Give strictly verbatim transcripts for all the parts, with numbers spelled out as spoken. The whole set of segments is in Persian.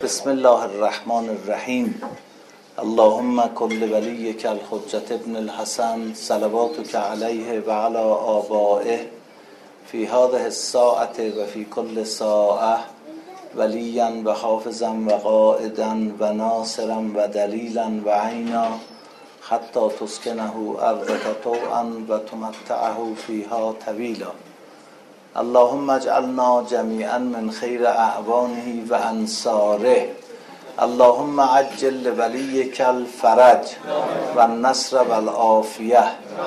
بسم الله الرحمن الرحیم. اللهم کل ولیک الحجة ابن الحسن صلواتک علیه و علی آبائه فی هذه الساعة و فی کل ساعة ولیا و حافظا و قائدا و ناصرا و دلیلا و عینا حتی تسکنه ارضک طوعا و تمتعه فیها طویلا. اللهم اجعلنا جمیعا من خیر اعوانه و انصاره. اللهم عجل لولیک الفرج و النصر و العافیه.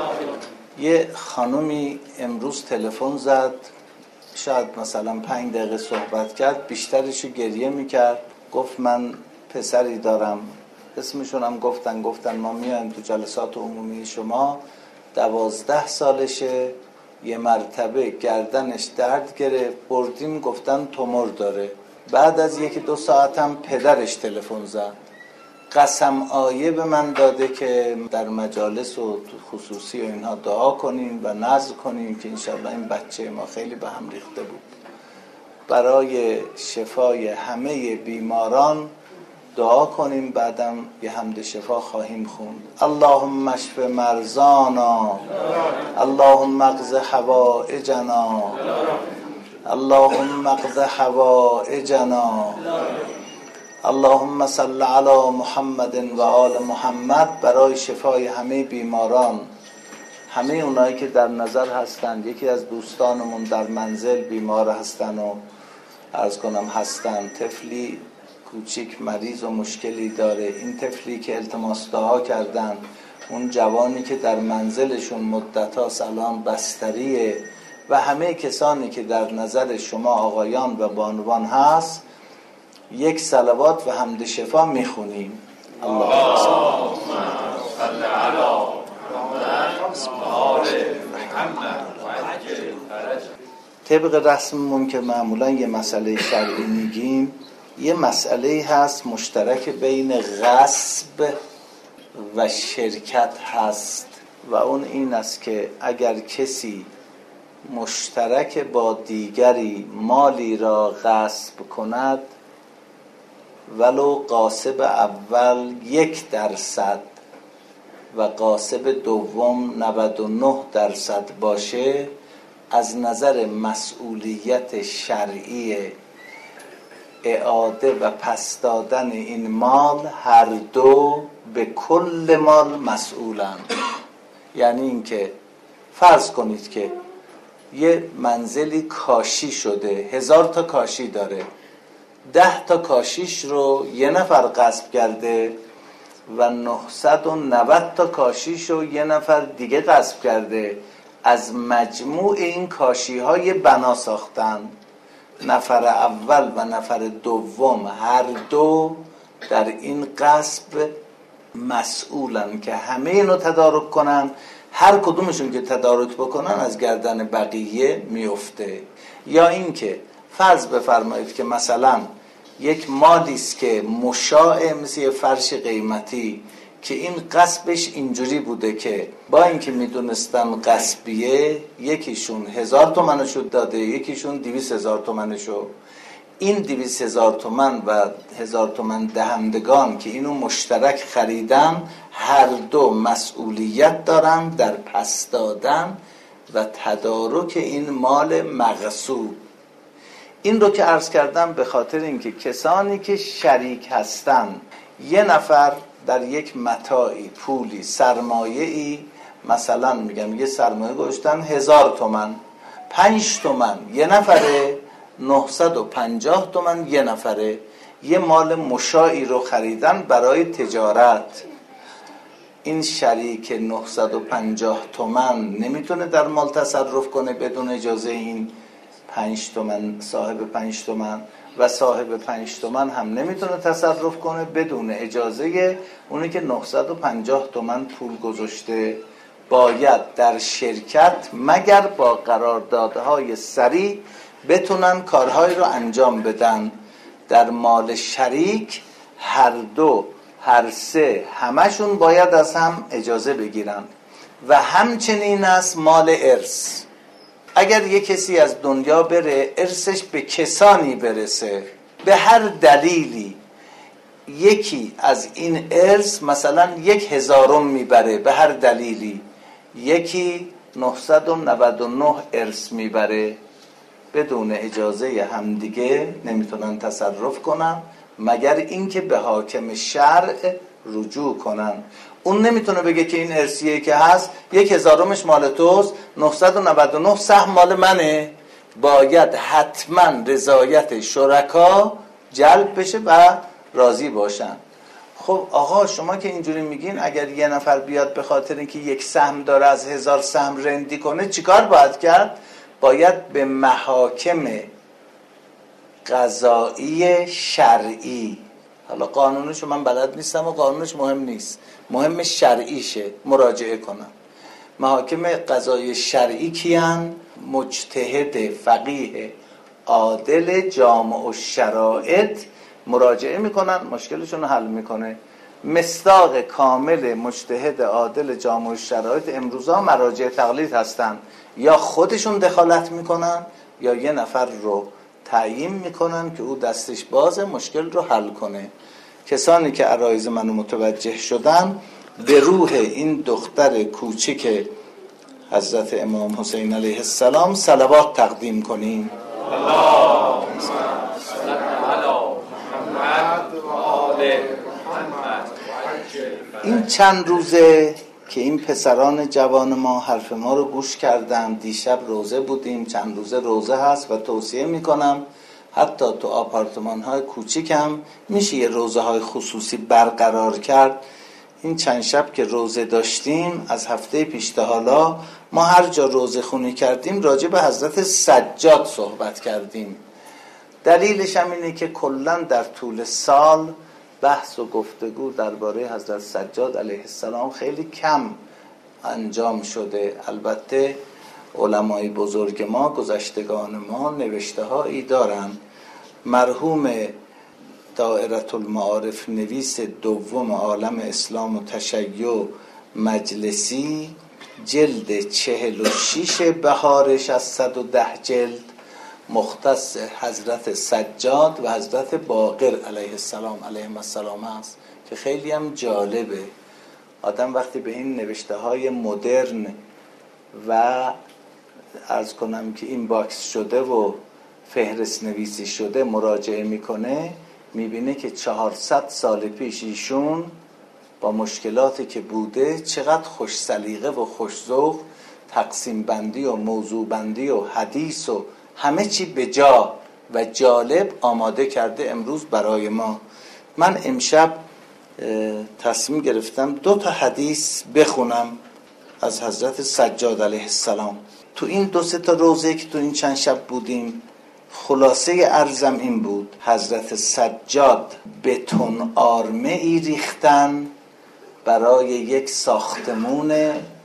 یه خانومی امروز تلفن زد، شاید مثلا پنج دقیقه صحبت کرد، بیشترشو گریه میکرد. گفت من پسری دارم، اسمشون هم گفتن گفتن ما میایم تو جلسات عمومی شما، دوازده سالشه، یه مرتبه گردنش درد گرفت، بردیم گفتن تومور داره. بعد از یکی دو ساعت هم پدرش تلفن زد، قسم آیه به من داده که در مجالس و خصوصی و اینها دعا کنیم و نذر کنیم که انشالله این بچه ما خیلی به هم ریخته بود. برای شفای همه بیماران دعا کنیم، بعدم یه حمد شفا خواهیم خوند. اللهم اشف مرضانا، اللهم اقض حوائجنا، اللهم اقض حوائجنا، اللهم صل علی محمد و آل محمد. برای شفای همه بیماران، همه اونایی که در نظر هستند. یکی از دوستانمون در منزل بیمار هستن و عرض کنم هستن، طفلی کوچیک مریض و مشکلی داره. این طفلی که التماس دعا کردن، اون جوانی که در منزلشون مدت‌ها الان بستریه و همه کسانی که در نظر شما آقایان و بانوان هست، یک صلوات و حمد شفا میخونیم. اللهم صل علی محمد. طبق رسممون که معمولا یه مسئله شرعی میگیم، یه مسئله هست مشترک بین غصب و شرکت هست و اون این است که اگر کسی مشترک با دیگری مالی را غصب کند، ولو غاصب اول یک درصد و غاصب دوم نود و نه درصد باشه، از نظر مسئولیت شرعی اعاده و پس دادن این مال هر دو به کل مال مسئولند. یعنی اینکه فرض کنید که یه منزلی کاشی شده، هزار تا کاشی داره، ده تا کاشیش رو یه نفر غصب کرده و نهصد و نود تا کاشیش رو یه نفر دیگه غصب کرده. از مجموع این کاشی های بنا ساختن. نفر اول و نفر دوم هر دو در این غصب مسئولن که همه اینو تدارک کنن. هر کدومشون که تدارک بکنن از گردن بقیه میفته. یا اینکه فرض بفرمایید که مثلا یک مالی است که مشاع، مثل فرش قیمتی، که این غصبش اینجوری بوده که با اینکه میدونستن غصبیه، یکیشون هزار تومنشو داده، یکیشون دویست هزار تومنشو. این دویست هزار تومن و هزار تومن دهندگان که اینو مشترک خریدن، هر دو مسئولیت دارن در پس دادن و تدارک این مال مغصوب. این رو که عرض کردم به خاطر اینکه کسانی که شریک هستن، یه نفر در یک متاعی، پولی، سرمایه‌ای، مثلا میگم یه سرمایه گذاشتن هزار تومن، پنج تومن یه نفره، نهصد و پنجاه تومن یه نفره، یه مال مشاعی رو خریدن برای تجارت. این شریک نهصد و پنجاه تومن نمیتونه در مال تصرف کنه بدون اجازه این پنج تومن، صاحب پنج تومن، و صاحب پنج تومن هم نمیتونه تصرف کنه بدون اجازه اونی که نهصد و پنجاه تومن پول گذاشته. باید در شرکت مگر با قراردادهای سریع بتونن کارهای رو انجام بدن. در مال شریک هر دو، هر سه، همشون باید از هم اجازه بگیرن. و همچنین است مال ارث. اگر یک کسی از دنیا بره، ارثش به کسانی برسه، به هر دلیلی یکی از این ارث مثلا یک هزارم میبره به هر دلیلی، یکی نهصد و نود و نه ارث میبره، بدون اجازه همدیگه نمیتونن تصرف کنن مگر اینکه به حاکم شرع رجوع کنن. اون نمیتونه بگه که این ارثیه که هست یک هزارمش مال توست، نهصد و نود و نه سهم مال منه. باید حتما رضایت شرکا جلب بشه و راضی باشن. خب آقا شما که اینجوری میگین اگر یه نفر بیاد به خاطر اینکه یک سهم داره از هزار سهم رندی کنه چیکار باید کرد؟ باید به محاکم قضایی شرعی، حالا قانونش من بلد نیستم و قانونش مهم نیست، مهم شرعیشه، مراجعه کنم. محاکم قضایی شرعی کیان؟ مجتهد فقیه عادل جامع الشرائط مراجعه میکنن، مشکلشون رو حل میکنه. مصداق کامل مجتهد عادل جامع الشرائط امروزا مراجع تقلید هستن، یا خودشون دخالت میکنن یا یه نفر رو تعیین میکنن که او دستش بازه مشکل رو حل کنه. کسانی که عرایض منو متوجه شدن به روح این دختر کوچک حضرت امام حسین علیه السلام صلوات تقدیم کنیم. اللهم صل علی محمد و آل محمد. این چند روزه که این پسران جوان ما حرف ما رو گوش کردن، دیشب روزه بودیم، چند روزه روزه هست و توصیه میکنم حتی تو آپارتمان های کوچیکم میشه یه روزه های خصوصی برقرار کرد. این چند شب که روزه داشتیم از هفته پیش تا حالا ما هر جا روزه خونی کردیم راجع به حضرت سجاد صحبت کردیم. دلیلش هم اینه که کلن در طول سال بحث و گفتگو درباره حضرت سجاد علیه السلام خیلی کم انجام شده. البته علمای بزرگ ما، گذشتگان ما نوشته هایی دارن. مرحوم دائرة المعارف نویس دوم عالم اسلام و تشیع مجلسی جلد چهل و شیش بهارش از صد و ده جلد مختص حضرت سجاد و حضرت باقر علیه السلام علیهم السلام است که خیلی هم جالبه. آدم وقتی به این نوشته های مدرن و عرض کنم که این باکس شده و فهرست نویسی شده مراجعه میکنه، میبینه که چهارصد سال پیش ایشون با مشکلاتی که بوده چقدر خوش سلیقه و خوش ذوق تقسیم بندی و موضوع بندی و حدیث و همه چی به جا و جالب آماده کرده امروز برای ما. من امشب تصمیم گرفتم دو تا حدیث بخونم از حضرت سجاد علیه السلام. تو این دو سه تا روزه که تو این چند شب بودیم خلاصه عرضم این بود: حضرت سجاد بتون آرمه ای ریختن برای یک ساختمون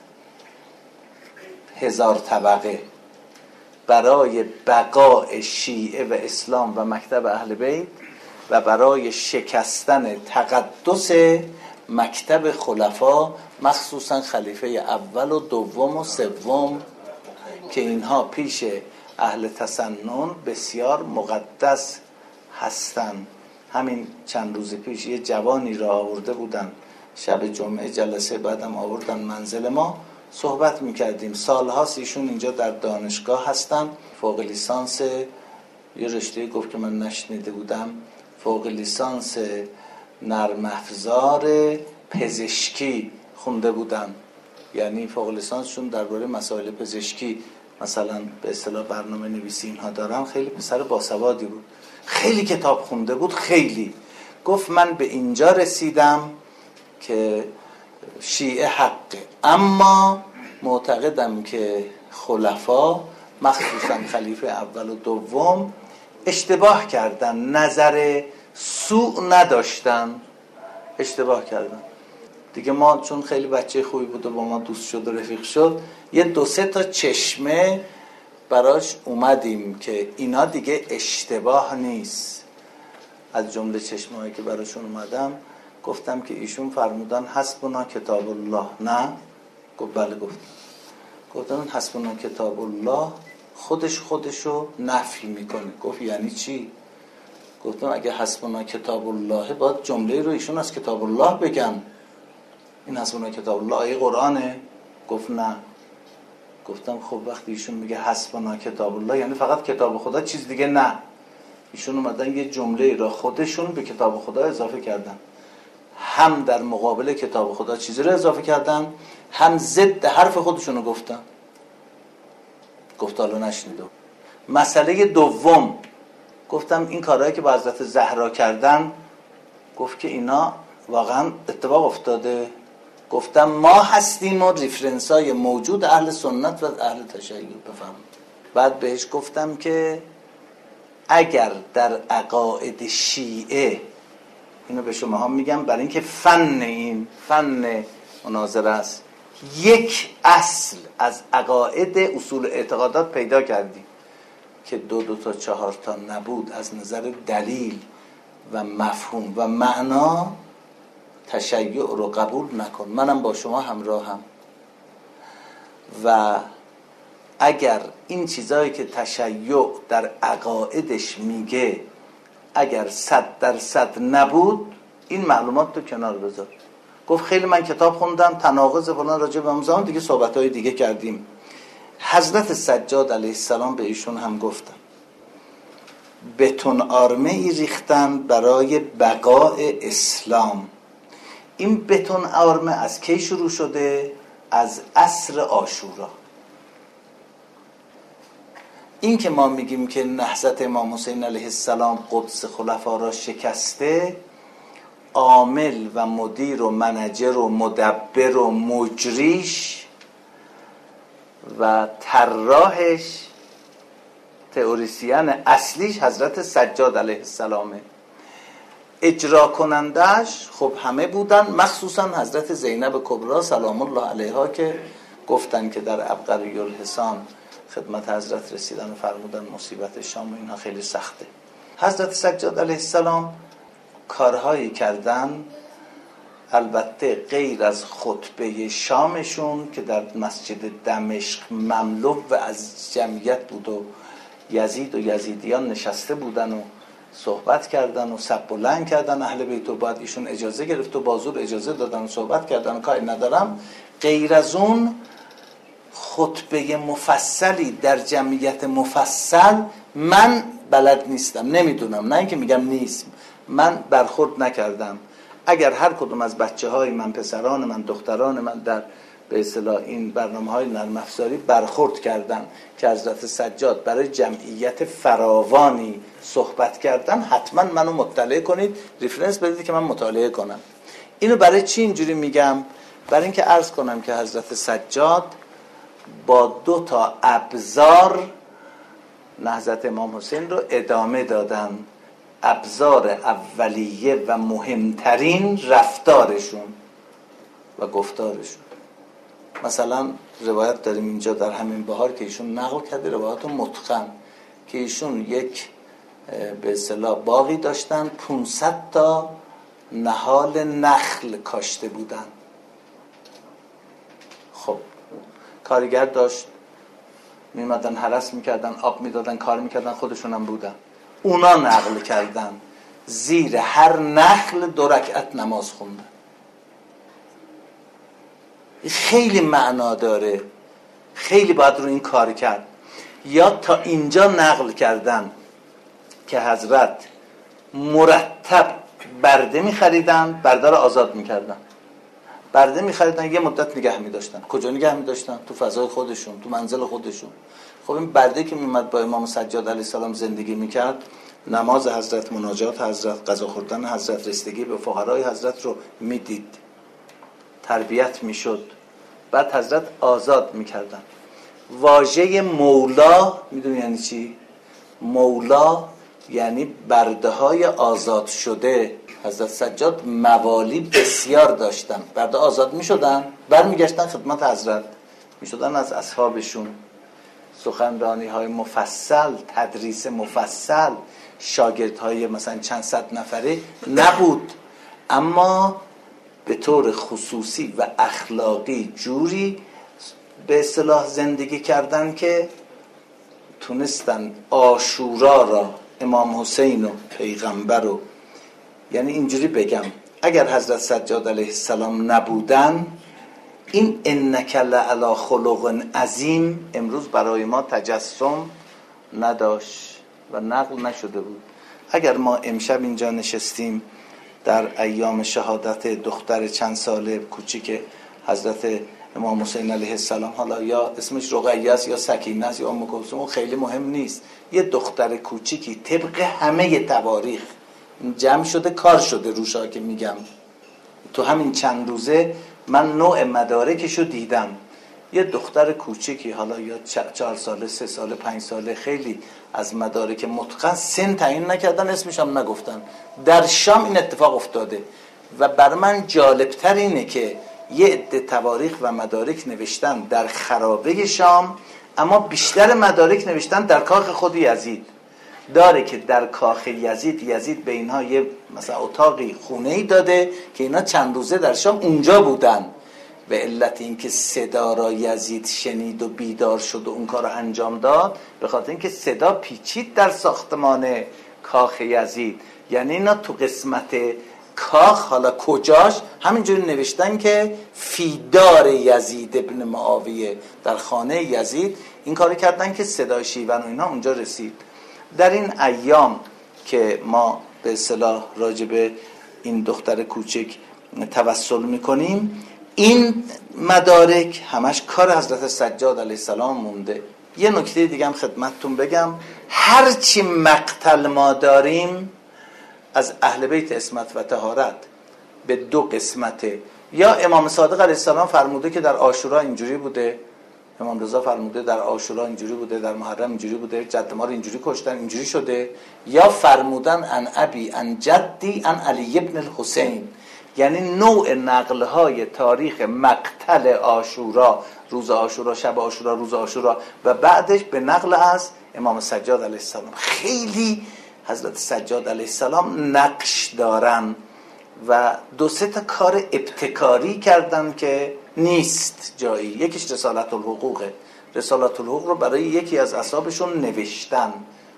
هزار طبقه برای بقاء شیعه و اسلام و مکتب اهل بیت و برای شکستن تقدس مکتب خلفا، مخصوصا خلیفه اول و دوم و سوم که اینها پیش اهل تسنن بسیار مقدس هستند. همین چند روز پیش یه جوانی را آورده بودن شب جمعه، جلسه بعدم آوردن منزل ما، صحبت میکردیم. سالهاست ایشون اینجا در دانشگاه هستن، فوق لیسانس یه رشته گفت که من نشنیده بودم، فوق لیسانس نرم افزار پزشکی خونده بودن. یعنی فوق لیسانسشون درباره مسائل پزشکی مثلا به اصطلاح برنامه نویسی اینها دارن. خیلی پسر باسوادی بود، خیلی کتاب خونده بود، خیلی. گفت من به اینجا رسیدم که شیعه حقه، اما معتقدم که خلفا مخصوصا خلیفه اول و دوم اشتباه کردن، نظر سوء نداشتن، اشتباه کردن. دیگه ما چون خیلی بچه خوبی بود و با ما دوست شد و رفیق شد، یه دو سه تا چشمه براش اومدیم که اینا دیگه اشتباه نیست. از جمله چشمه هایی که براشون اومدم گفتم که ایشون فرمودن حسبنا کتاب الله. نه؟ گفت بله. گفتم گفتم حسبنا کتاب الله خودش خودشو نفی میکنه. گفت یعنی چی؟ گفتم اگه حسبنا کتاب الله باید جمله رو ایشون از کتاب الله بگن. این حسبنا کتاب الله آیه قرآنه؟ گفت نه. گفتم خب وقتی ایشون میگه حسبنا کتاب الله یعنی فقط کتاب خدا، چیز دیگه نه. ایشون اومدن یه جمله را خودشون به کتاب خدا اضافه کردن، هم در مقابل کتاب خدا چیزی رو اضافه کردن، هم ضد حرف خودشون رو گفتن. گفت حالا نشنیدم. مسئله دوم گفتم این کارهایی که با حضرت زهرا کردن، گفت که اینا واقعا اتفاق افتاده. گفتم ما هستیم و ریفرنس های موجود اهل سنت و اهل تشیع بفرمایید. بعد بهش گفتم که اگر در عقاید شیعه، اینو به شما ها میگم برای اینکه فن این فن مناظره است، یک اصل از عقاید اصول اعتقادات پیدا کردیم که دو دو تا چهار تا نبود از نظر دلیل و مفهوم و معنا، تشیع رو قبول نکن، منم با شما همراهم. و اگر این چیزایی که تشیع در عقایدش میگه اگر صد درصد نبود، این معلومات تو کنار بذار. گفت خیلی من کتاب خوندم تناقض فلان راجع به امام دیگه صحبت‌های دیگه کردیم. حضرت سجاد علیه السلام به ایشون هم گفتم بتون آرمه ای ریختن برای بقای اسلام. این بتون آرمه از کی شروع شده؟ از عصر عاشورا. این که ما میگیم که نهضت امام حسین علیه السلام قدس خلفا را شکسته، عامل و مدیر و منجر و مدبر و مجریش و طراحش، تئوریسین اصلیش حضرت سجاد علیه السلامه. اجرا کنندش خب همه بودن، مخصوصا حضرت زینب کبرا سلام الله علیها که گفتن که در عبقری الحسان خدمت حضرت رسیدن و فرمودن مصیبت شام و اینها خیلی سخته. حضرت سجاد علیه السلام کارهایی کردن، البته غیر از خطبه شامشون که در مسجد دمشق مملو و از جمعیت بود و یزید و یزیدیان نشسته بودن و صحبت کردن و سب بلند کردن اهل بیت و بعد ایشون اجازه گرفت و بازور اجازه دادن و صحبت کردن. کاری ندارم. غیر از اون خطبه مفصلی در جمعیت مفصل من بلد نیستم، نمیدونم، نه اینکه میگم نیست، من برخورد نکردم. اگر هر کدوم از بچه های من، پسران من، دختران من در به اصطلاح این برنامه های نرم افزاری برخورد کردن که حضرت سجاد برای جمعیت فراوانی صحبت کردن، حتما منو مطلع کنید، ریفرنس بدید که من مطالعه کنم. اینو برای چی اینجوری میگم؟ برای اینکه عرض کنم که حضرت سجاد با دو تا ابزار نهضت امام حسین رو ادامه دادن. ابزار اولیه و مهمترین رفتارشون و گفتارشون. مثلا روایت داریم اینجا در همین بهار که ایشون نقل کرده، روایت متقن که ایشون یک به اصطلاح باغی داشتن، پانصد تا نهال نخل کاشته بودن. خب کارگر داشت، میمدن هرس میکردن، آب میدادن، کار میکردن، خودشون هم بودن. اونا نقل کردن زیر هر نخل دو رکعت نماز خوندن. خیلی معنا داره، خیلی باید رو این کار کرد. یا تا اینجا نقل کردن که حضرت مرتب برده میخریدن، برده رو آزاد میکردن، برده میخریدن، یه مدت نگه میداشتن. کجا نگه میداشتن؟ تو فضای خودشون، تو منزل خودشون. خب این برده که میمد با امام سجاد علیه السلام زندگی میکرد، نماز حضرت، مناجات حضرت، غذا خوردن حضرت، رسیدگی به فقرای حضرت رو میدید، تربیت میشد. بعد حضرت آزاد میکردن. واژه مولا میدونی یعنی چی؟ مولا یعنی برده های آزاد شده. حضرت سجاد موالی بسیار داشتن، برده آزاد میشدن، برمیگشتن خدمت حضرت، میشدن از اصحابشون. سخنرانی های مفصل، تدریس مفصل، شاگرد های مثلا چند صد نفره نبود، اما به طور خصوصی و اخلاقی جوری به اصطلاح زندگی کردن که تونستن عاشورا را امام حسین و پیغمبر و، یعنی اینجوری بگم اگر حضرت سجاد علیه السلام نبودن این انک لعلی خلق عظیم امروز برای ما تجسم نداشت و نقل نشده بود. اگر ما امشب اینجا نشستیم در ایام شهادت دختر چند ساله کوچیک حضرت امام حسین علیه السلام، حالا یا اسمش رقیه است یا سکینه است یا ام کلثوم، خیلی مهم نیست، یه دختر کوچیکی طبق همه تواریخ جمع شده کار شده روشا که میگم تو همین چند روزه من نوع مدارکشو دیدم. یه دختر کوچیکی، حالا یا چهار ساله، سه ساله، پنج ساله، خیلی از مدارک متقن سن تعیین نکردن، اسمش هم نگفتن، در شام این اتفاق افتاده. و بر من جالبتر اینه که یه عده تواریخ و مدارک نوشتن در خرابه شام، اما بیشتر مدارک نوشتن در کاخ خود یزید. داره که در کاخ یزید یزید به اینها یه مثلا اتاقی خونه‌ای داده که اینا چند روزه در شام اونجا بودن. به علت اینکه صدا را یزید شنید و بیدار شد و اون کار رو انجام داد، به خاطر اینکه صدا پیچید در ساختمان کاخ یزید. یعنی اینا تو قسمت کاخ، حالا کجاش، همینجوری نوشتن که فیدار یزید ابن معاویه، در خانه یزید این کاری کردن که صدای شیون و اینا اونجا رسید. در این ایام که ما به اصطلاح راجب این دختر کوچک توسل میکنیم، این مدارک همش کار حضرت سجاد علیه السلام مونده. یه نکته دیگه هم خدمتتون بگم، هرچی مقتل ما داریم از اهل بیت عصمت و طهارت به دو قسمته. یا امام صادق علیه السلام فرموده که در عاشورا اینجوری بوده، امام رضا فرموده در عاشورا اینجوری بوده، در محرم اینجوری بوده، جد ما رو اینجوری کشتن اینجوری شده. یا فرمودن ان ابی ان جدی ان علی ابن الحسین، یعنی نوع نقل‌های تاریخ مقتل عاشورا، روز عاشورا، شب عاشورا، روز عاشورا و بعدش به نقل از امام سجاد علیه السلام. خیلی حضرت سجاد علیه السلام نقش دارن و دو سه تا کار ابتکاری کردن که نیست جایی. یکیش رسالت الحقوقه. رسالت الحقوق رو برای یکی از اصحابشون نوشتن،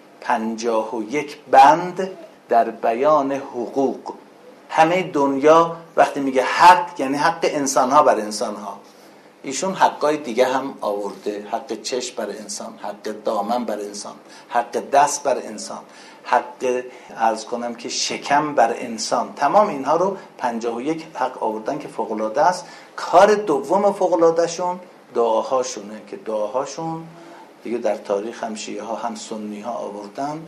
پنجاه و یک بند در بیان حقوق. همه دنیا وقتی میگه حق یعنی حق انسانها بر انسانها، ایشون حقای دیگه هم آورده، حق چشم بر انسان، حق دامن بر انسان، حق دست بر انسان، حق عرض کنم که شکم بر انسان. تمام اینها رو پنجاه و یک حق آوردن که فوق‌العاده است. کار دوم فوق‌العاده شون دعاهاشونه که دعاهاشون دیگه در تاریخ هم شیعه ها هم سنی ها آوردن.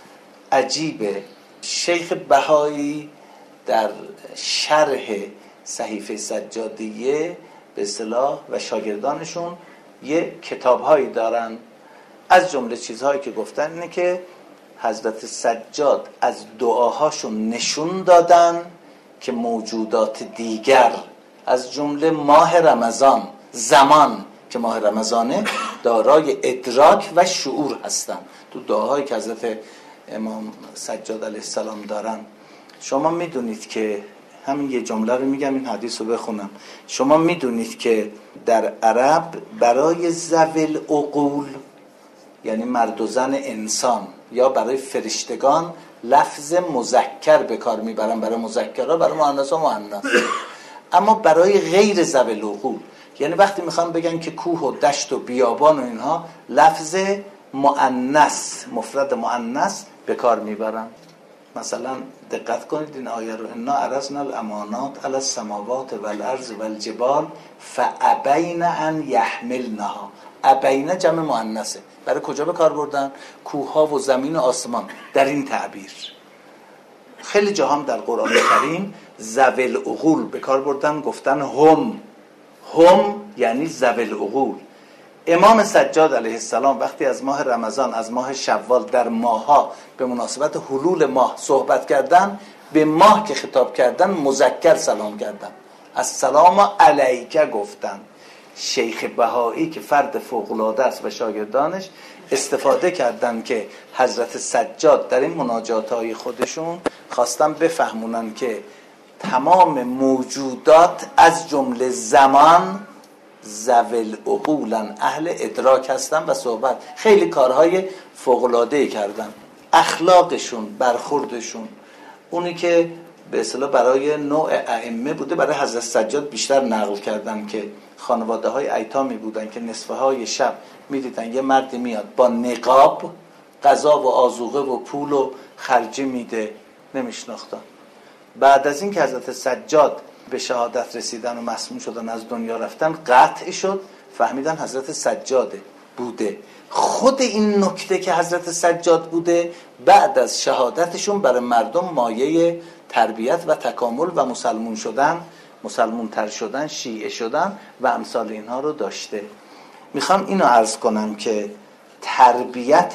عجیبه، شیخ بهایی در شرح صحیفه سجادیه به اصطلاح و شاگردانشون یه کتاب‌هایی دارن. از جمله چیزهایی که گفتن اینه که حضرت سجاد از دعاهاشون نشون دادن که موجودات دیگر از جمله ماه رمضان، زمان که ماه رمضانه، دارای ادراک و شعور هستن. تو دعاهایی که حضرت امام سجاد علیه السلام دارن، شما میدونید که همین یه جمله رو میگم، این حدیث رو بخونم. شما میدونید که در عرب برای ذوی العقول، یعنی مرد و زن انسان، یا برای فرشتگان لفظ مذکر به کار میبرن، برای مذکرها، برای مؤنث و مؤنث. اما برای غیر ذوی العقول، یعنی وقتی میخوان بگن که کوه و دشت و بیابان و اینها، لفظ مؤنث، مفرد مؤنث به کار میبرن. مثلا دقت کنید این آیه رو، انا عرضنا الامانات علی السماوات والارض والجبال فابین ان یحملنها. ابین جمع مؤنثه. برای کجا به کار بردن؟ کوه ها و زمین و آسمان. در این تعبیر خیلی جا هم در قرآن کریم ذوی العقول به کار بردن، گفتن هم هم یعنی ذوی العقول. امام سجاد علیه السلام وقتی از ماه رمضان، از ماه شوال، در ماها به مناسبت حلول ماه صحبت کردن، به ماه که خطاب کردن مذکر سلام کردن، السلام علیک گفتن. شیخ بهایی که فرد فوق‌العاده است و شاگردانش استفاده کردن که حضرت سجاد در این مناجات‌های خودشون خواستن بفهمونن که تمام موجودات از جمله زمان ذوی العقولن، اهل ادراک هستن و صحبت. خیلی کارهای فوق‌العاده‌ای کردن. اخلاقشون، برخوردشون، اونی که به اصطلاح برای نوع ائمه بوده، برای حضرت سجاد بیشتر نقل کردن که خانواده های ایتامی بودن که نصفه های شب میدیدن یه مردی میاد با نقاب غذا و آذوقه و پول و خرجی میده، نمیشناختن. بعد از این که حضرت سجاد به شهادت رسیدن و مسموم شدن، از دنیا رفتن، قطع شد، فهمیدن حضرت سجاده بوده. خود این نکته که حضرت سجاد بوده بعد از شهادتشون برای مردم مایه تربیت و تکامل و مسلمون شدن، مسلمون تر شدن، شیعه شدن و امثال اینها رو داشته. میخوام اینو عرض کنم که تربیت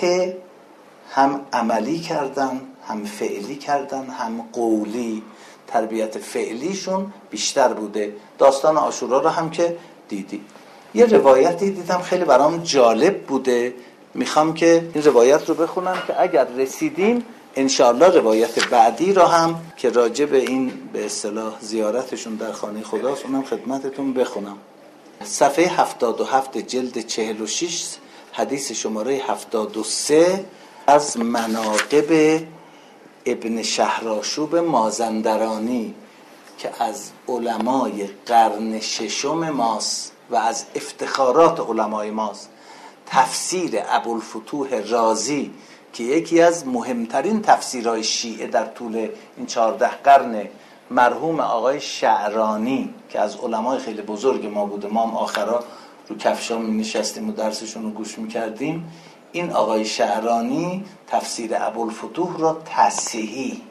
هم عملی کردن، هم فعلی کردن، هم قولی. تربیت فعلیشون بیشتر بوده. داستان عاشورا رو هم که دیدی. یه روایتی دیدم خیلی برام جالب بوده، میخوام که این روایت رو بخونم که اگر رسیدیم انشاءالله روایت بعدی رو هم که راجع به این به اصطلاح زیارتشون در خانه خداست اونم خدمتتون بخونم. صفحه هفتاد و هفت جلد چهل و شش حدیث شماره هفتاد و سه از مناقب ابن شهرآشوب مازندرانی که از علمای قرن ششم ماست و از افتخارات علمای ماست. تفسیر ابوالفتوح رازی که یکی از مهمترین تفسیرهای شیعه در طول این چهارده قرن، مرحوم آقای شعرانی که از علمای خیلی بزرگ ما بوده، ما هم آخرا رو کفشام می نشستیم و درسشون رو گوش می کردیم. این آقای شعرانی تفسیر ابوالفتوح را تصحیح،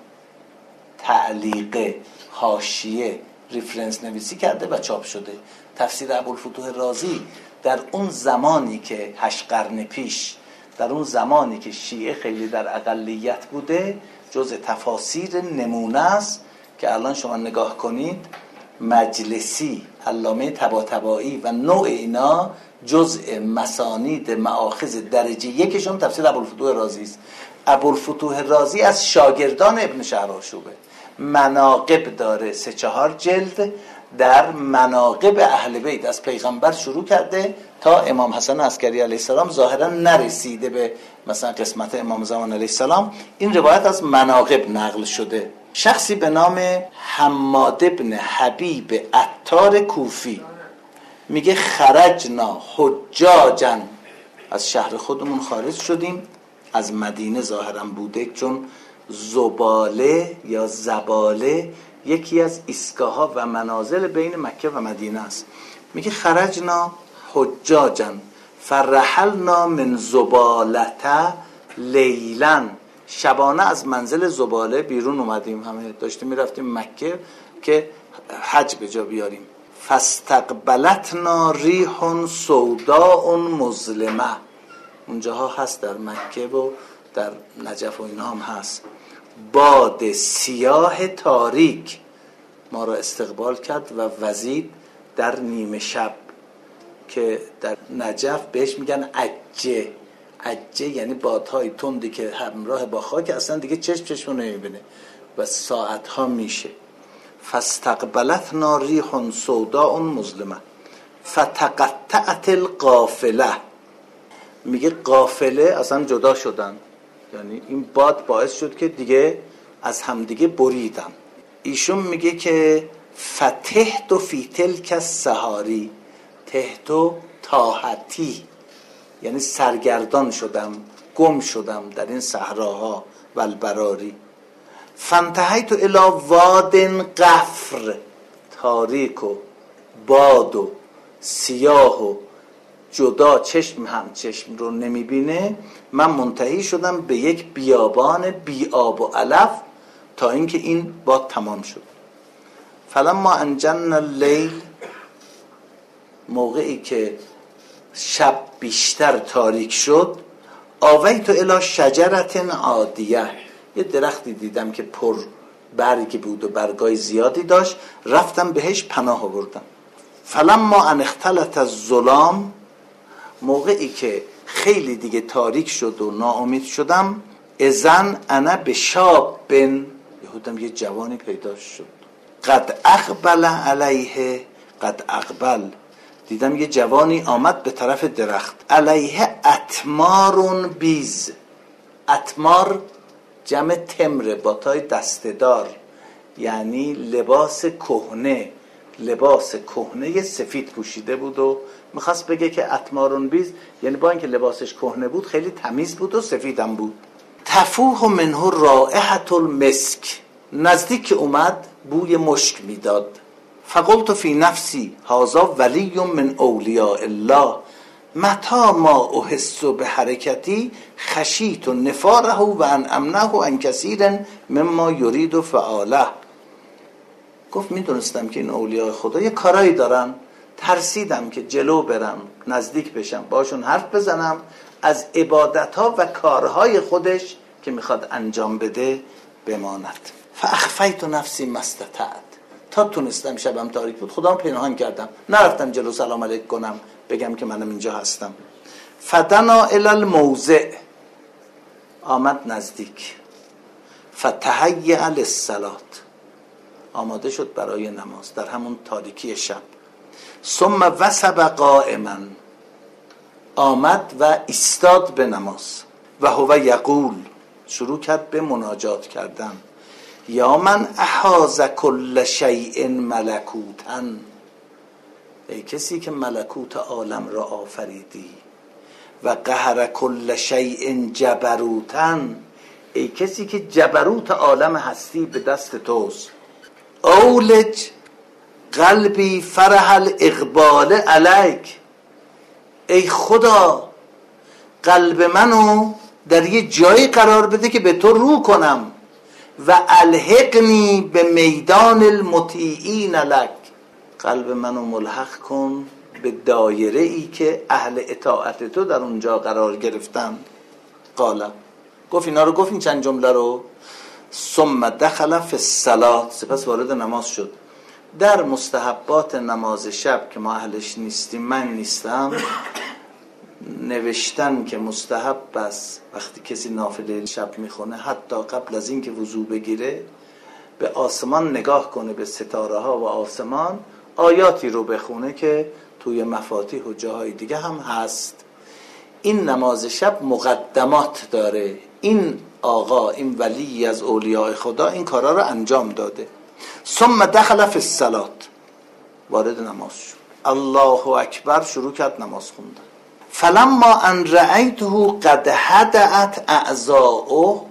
تعلیق، حاشیه، ریفرنس نویسی کرده و چاپ شده. تفسیر ابوالفتوح رازی در اون زمانی که هشت قرن پیش، در اون زمانی که شیعه خیلی در اقلیت بوده، جز تفاسیر نمونه است که الان شما نگاه کنید، مجلسی، علامه طباطبایی و نوع اینا جزء مسانید مآخذ درجه یکشون تفسیر ابوالفتوح رازی است. ابوالفتوح رازی از شاگردان ابن شهرآشوبه. مناقب داره، سه چهار جلد در مناقب اهل بیت از پیغمبر شروع کرده تا امام حسن عسکری علیه السلام، ظاهرا نرسیده به مثلا قسمت امام زمان علیه السلام. این روایت از مناقب نقل شده. شخصی به نام حماد ابن حبیب عطار کوفی میگه خرجنا حجاجا، از شهر خودمون خارج شدیم، از مدینه ظاهرا بوده چون زباله یا زباله یکی از ایستگاه‌ها و منازل بین مکه و مدینه است. میگه خرجنا حجاجا فرحلنا من زبالته لیلا، شبانه از منزل زباله بیرون اومدیم، همه داشتیم میرفتیم مکه که حج به جا بیاریم. فاستقبلتنا ریح سوداء مظلمه، اونجاها هست در مکه و در نجف و اینا هم هست. باد سیاه تاریک ما را استقبال کرد و وزید در نیمه شب، که در نجف بهش میگن عجه. عجه یعنی بادهای تندی که همراه با خاک اصلا دیگه چشم چشم نمیبینه و ساعتها میشه. فاستقبلتنا ریح سوداء مظلمه فتقطعت القافله، میگه قافله اصلا جدا شدن، یعنی این باد باعث شد که دیگه از همدیگه بریدن. ایشون میگه که فتحت فی تلک السحاری، تحت تاحتی یعنی سرگردان شدم، گم شدم در این صحراها و البراری. فانتهیت الی واد قفر، تاریک و باد و سیاه و جدا، چشم هم چشم رو نمیبینه. من منتهی شدم به یک بیابان بی آب و علف تا اینکه این باد تمام شد. فلما انجن اللیل، موقعی که شب بیشتر تاریک شد، آویت الی شجرة عادیه، یه درختی دیدم که پر برگی بود و برگای زیادی داشت، رفتم بهش پناه آوردم. فلما ان اختلط الظلام، موقعی که خیلی دیگه تاریک شد و ناامید شدم، اذن انا بشاب بن، یهودم یه جوانی پیدا شد، قد اقبل علیه، قد اقبل، دیدم یه جوانی آمد به طرف درخت، علیه اتمارون بیز، اتمار جمع تمره با تای دسته‌دار، یعنی لباس کهنه، لباس کهنه سفید پوشیده بود و میخواست بگه که اتمارون بیز، یعنی با اینکه لباسش کهنه بود خیلی تمیز بود و سفیدم بود. تفوح منه رائحة المسک، نزدیک که اومد بوی مشک میداد. فقلت فی نفسی هذا ولی من اولیاء الله متی ما احس بحرکتی خشیت نفاره و ان امنه عن کثیر مما یرید فعاله. گفت میدونستم که این اولیاء خدا یه کارایی دارن، ترسیدم که جلو برم، نزدیک بشم، باشون حرف بزنم، از عبادتها و کارهای خودش که میخواد انجام بده بماند. فاخفیت نفسی ما استطعت، تا تونستم، شبم تاریک بود، خودم پنهان کردم، نرفتم جلو سلام علیک کنم بگم که منم اینجا هستم. فدنا الی الموضع، آمد نزدیک. فتهیأ للصلاة، آماده شد برای نماز در همون تاریکی شب. ثم وثب قائما، آمد و ایستاد به نماز. و هو یقول، شروع کرد به مناجات کردن. یا من احاز کل شیء ملکوتا، ای کسی که ملکوت عالم را آفریدی. و قهر کل شیء جبروتا، ای کسی که جبروت عالم هستی به دست توست. اولج قلبی فرح الاقبال علیک، ای خدا قلب منو در یه جایی قرار بده که به تو رو کنم. و الحقنی به میدان المطیعین لک، قلب منو ملحق کن به دایره ای که اهل اطاعت تو در اونجا قرار گرفتن. قال، گفت اینا رو، گفت این چند جمله رو. ثم دخل فی الصلاة، سپس وارد نماز شد. در مستحبات نماز شب که ما اهلش نیستیم، من نیستم، نوشتن که مستحب است وقتی کسی نافله شب میخونه حتی قبل از این که وضو بگیره به آسمان نگاه کنه، به ستاره ها و آسمان، آیاتی رو بخونه که توی مفاتیح و جاهای دیگه هم هست. این نماز شب مقدمات داره. این آقا، این ولی از اولیاء خدا این کارا رو انجام داده. ثم دخل فی الصلاة، وارد نماز شد. الله اکبر، شروع کرد نماز خوندن. فلما ان رأیته قد هدأت اعضاؤه،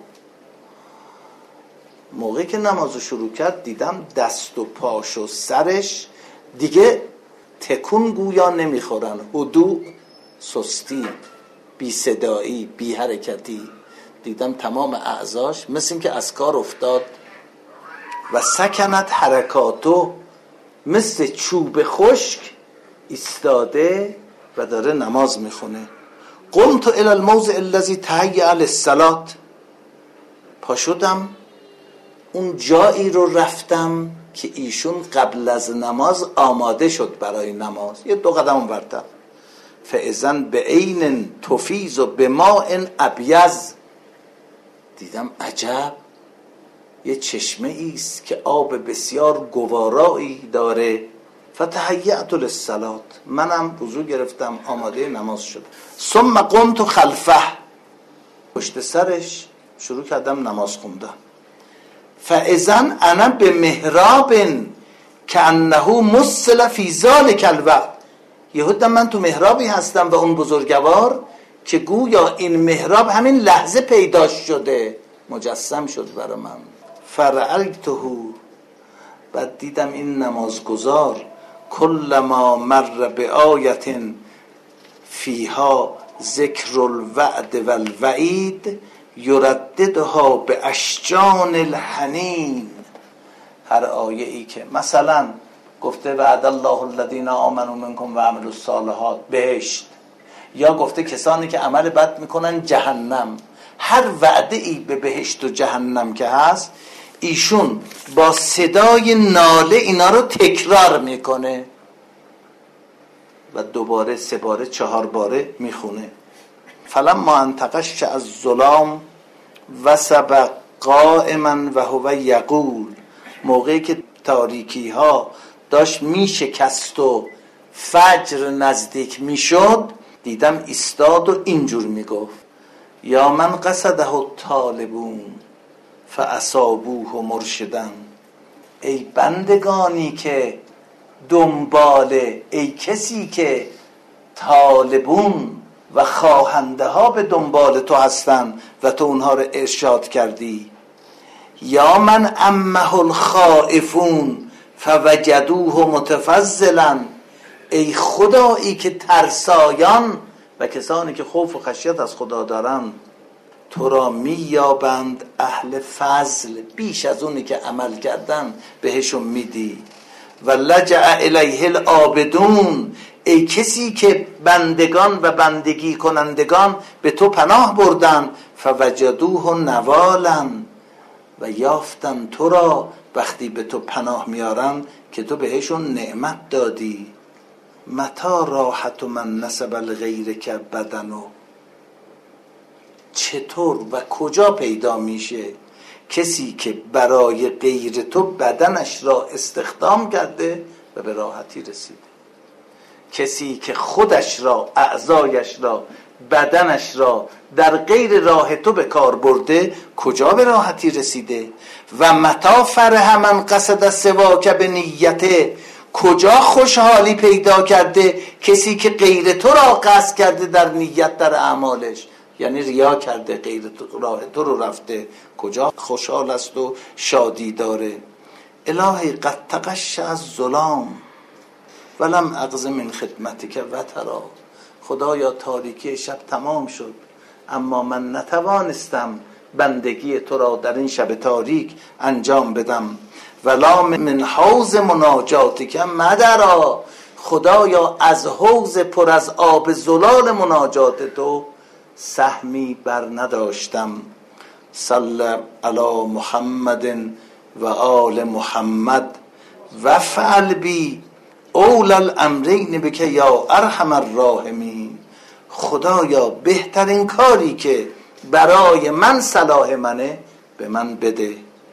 موقعی که نمازو شروع کرد دیدم دست و پاش و سرش دیگه تکون گویا نمیخورن، هدوء، سستی، بی صدایی، بی حرکتی. دیدم تمام اعضاش مثل این که از کار افتاد. و سکنت حرکاتو، مثل چوب خشک ایستاده و داره نماز میخونه. قمت الی الموضع الذی تهیأ للصلاة، پا شدم اون جایی رو رفتم که ایشون قبل از نماز آماده شد برای نماز، یه دو قدم اونورتر. فاذا بعین تفیض بماء ابیض، دیدم عجب، یه چشمه ایست که آب بسیار گوارایی داره. فتهیأت للصلاة، منم وضو گرفتم، آماده نماز شد. ثم قمت خلفه، پشت سرش شروع کردم نماز خوندن. فاذا انا بمحراب کانه مصل فی ذلک الوقت، یهود من تو محرابی هستم و اون بزرگوار که گویا این محراب همین لحظه پیدا شده، مجسم شد برای من. فرأیته، بعد دیدم این نمازگزار کل ما مر بآیت فیها ذکر الوعد والوعید یرددها به اشجان الحنین، هر آیه ای که مثلا گفته وعد الله الذین آمنوا منکم و عملوا الصالحات بهشت، یا گفته کسانی که عمل بد میکنن جهنم، هر وعده ای به بهشت و جهنم که هست ایشون با صدای ناله اینا رو تکرار میکنه و دوباره، سه باره، چهار باره میخونه. فلما انتقش از ظلام وثب قائما و هو یقول، موقعی که تاریکی ها داشت میشکست و فجر نزدیک میشد دیدم ایستاد و اینجور میگفت یا من قصده الطالبون فاصابوه مرشدا، ای بندگانی که دنباله، ای کسی که طالبون و خواهنده ها به دنبال تو هستن و تو اونها رو ارشاد کردی. یا من امه الخائفون فوجدوه متفضلا، ای خدایی که ترسایان و کسانی که خوف و خشیت از خدا دارن تو را مییابند اهل فضل، بیش از اونی که عمل کردن بهشون میدی. و لجأ الیه العابدون، ای کسی که بندگان و بندگی کنندگان به تو پناه بردن. فوجدوه نوالا، و یافتن تو را وقتی به تو پناه میارن که تو بهشون نعمت دادی. متا راحت من نسب الغیر که بدنو، چطور و کجا پیدا میشه کسی که برای غیر تو بدنش را استخدام کرده و به راحتی رسیده؟ کسی که خودش را، اعضایش را، بدنش را در غیر راه تو به کار برده کجا به راحتی رسیده؟ و متا فرح من قصد سواک به نیته، کجا خوشحالی پیدا کرده کسی که غیر تو را قصد کرده در نیت، در اعمالش، یعنی ریا کرده، غیر راه تو رو رفته، کجا خوشحال است و شادی داره؟ الهی قد تغش از ظلام ولم اغز من خدمتک وترا، خدایا تاریکی شب تمام شد اما من نتوانستم بندگی تو را در این شب تاریک انجام بدم. ولا من حوض مناجاتک مدرا، خدایا از حوض پر از آب زلال مناجات تو سهمی بر نداشتم. صلی علی محمد و آل محمد و فعل بی اول الامرین بک یا ارحم الراحمین، خدایا بهترین کاری که برای من صلاح منه به من بده.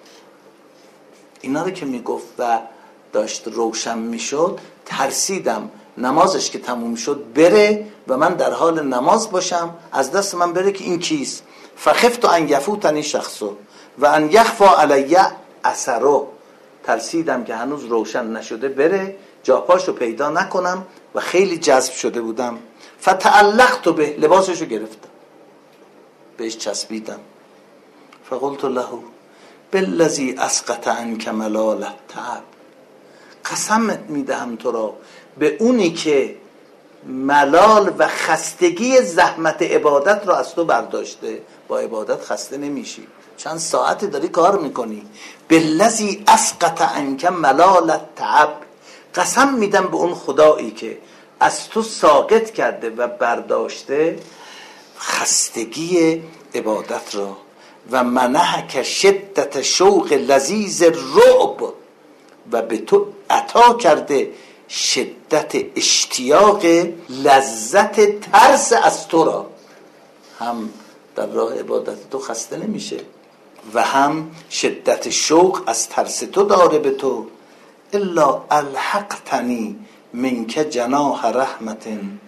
اینا رو که میگفت و داشت روشن میشد ترسیدم نمازش که تموم شد بره و من در حال نماز باشم، از دست من بره که این کیست. فخفت ان یفوتنی شخصو و ان یخفا علی اثرو، ترسیدم که هنوز روشن نشده بره، جا پاشو پیدا نکنم و خیلی جذب شده بودم. فتعلقت به، لباسشو گرفتم بهش چسبیدم. فقلت له بالذی اسقط عنک ملال التعب، قسمت میدهم تو را به اونی که ملال و خستگی زحمت عبادت را از تو برداشته. با عبادت خسته نمیشی، چند ساعت داری کار میکنی. بالذی اسقط عنک ملال التعب، قسم میدم به اون خدایی که از تو ساقط کرده و برداشته خستگی عبادت را. و منحک شدت شوق لذیذ رعب، و به تو عطا کرده شدت اشتیاق لذت ترس از تو را. هم در راه عبادت تو خسته نمیشه و هم شدت شوق از ترس تو داره به تو. الا الحقتنی منک جناح رحمت،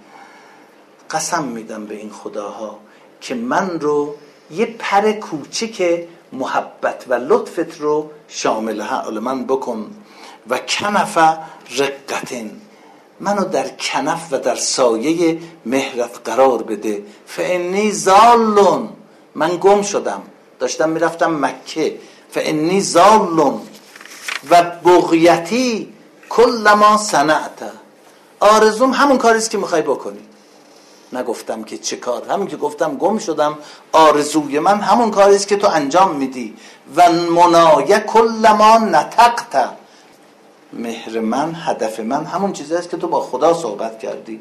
قسم میدم به این خداها که من رو یه پر کوچک محبت و لطفت رو شامل حال من بکن. و کنف رقتن، منو در کنف و در سایه مهرت قرار بده. فانی ضالون، من گم شدم داشتم میرفتم مکه. فانی ضالون و بغیتی کل ما صنعت، آرزوم همون کاریست که میخوای بکنی. نگفتم که چه کار، همین که گفتم گم شدم، آرزوی من همون کاریست که تو انجام میدی. و منایه کل ما نطقت، مهر من، هدف من همون چیزی است که تو با خدا صحبت کردی.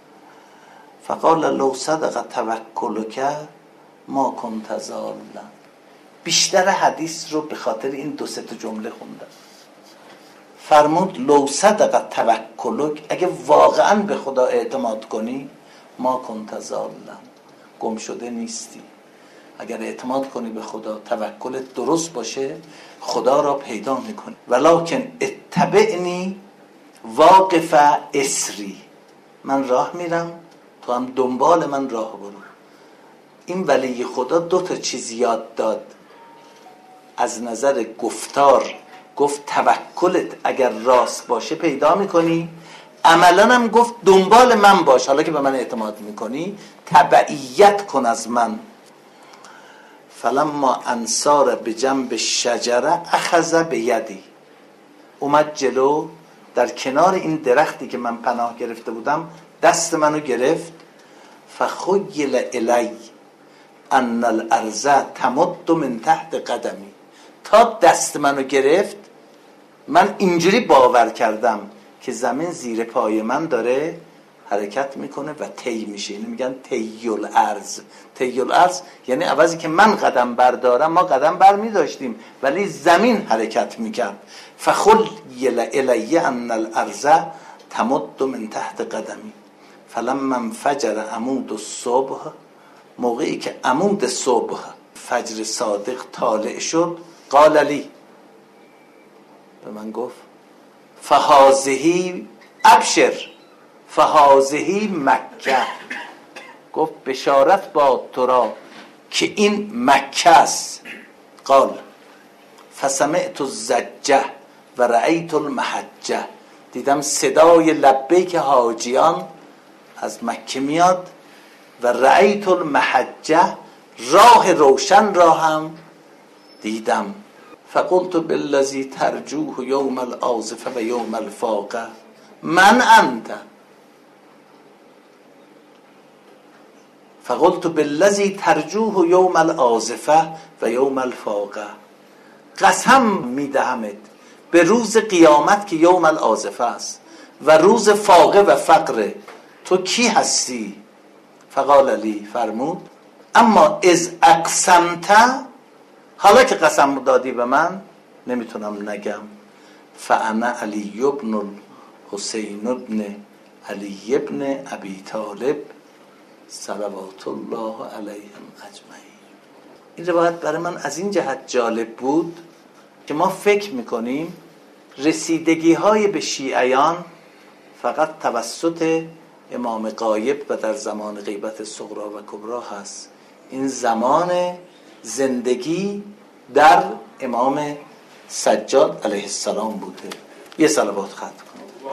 فقال لو صدق توکلک ما کنت ضالا، بیشتر حدیث رو به خاطر این دو سه تا جمله خوندم. فرمود لو صدق توکلک، اگه واقعا به خدا اعتماد کنی ما کنت ضالا، گم شده نیستی. اگر اعتماد کنی به خدا، توکلت درست باشه، خدا را پیدا میکنی. ولکن اتبعنی واقف اسری، من راه میرم تو هم دنبال من راه برو. این ولی خدا دو تا چیز یاد داد از نظر گفتار. گفت توکلت اگر راست باشه پیدا میکنی، عملا هم گفت دنبال من باش، حالا که به من اعتماد میکنی تبعیت کن از من. فلما انصار به جنب شجره اخذ به یدی، اومد جلو در کنار این درختی که من پناه گرفته بودم دست منو گرفت. فخیل الی ان الارض تمد من تحت قدمی، تا دست منو گرفت من اینجوری باور کردم که زمین زیر پای من داره حرکت میکنه و طی میشه. اینو میگن طی الارض. طی الارض یعنی عوضی که من قدم بردارم ما قدم بر میداشتیم ولی زمین حرکت میکرد. فخیل الی ان الارض تمد من تحت قدمی فلما انفجر عمود الصبح، موقعی که عمود صبح فجر صادق طالع شد، قال لی، به من گفت فهازهی ابشر فهازهی مکه، گفت بشارت با تو را که این مکه است. قال فسمعت الزجه و رأیت المحجه، دیدم صدای لبیک حاجیان از مکه میاد و رأیت المحجه، راه روشن را هم دیدم. فقلت بالذی ترجوه یوم الآزفه و یوم الفاقه من انت، فقلت بالذی ترجوه یوم الآزفه و یوم الفاقه، قسم میدهمت به روز قیامت که یوم الآزفه است و روز فاقه و فقره، تو کی هستی؟ فقال لی، فرمود اما از اقسمت، حالا که قسم دادی به من نمیتونم نگم. فانا علی ابن الحسین ابن علی ابن ابی طالب صلوات الله علیهم اجمعین. این روایت برای من از این جهت جالب بود که ما فکر میکنیم رسیدگی های به شیعیان فقط توسط امام غایب و در زمان غیبت صغری و کبری هست. این زمان زندگی در امام سجاد علیه السلام بوده. یه صلوات ختم کنید.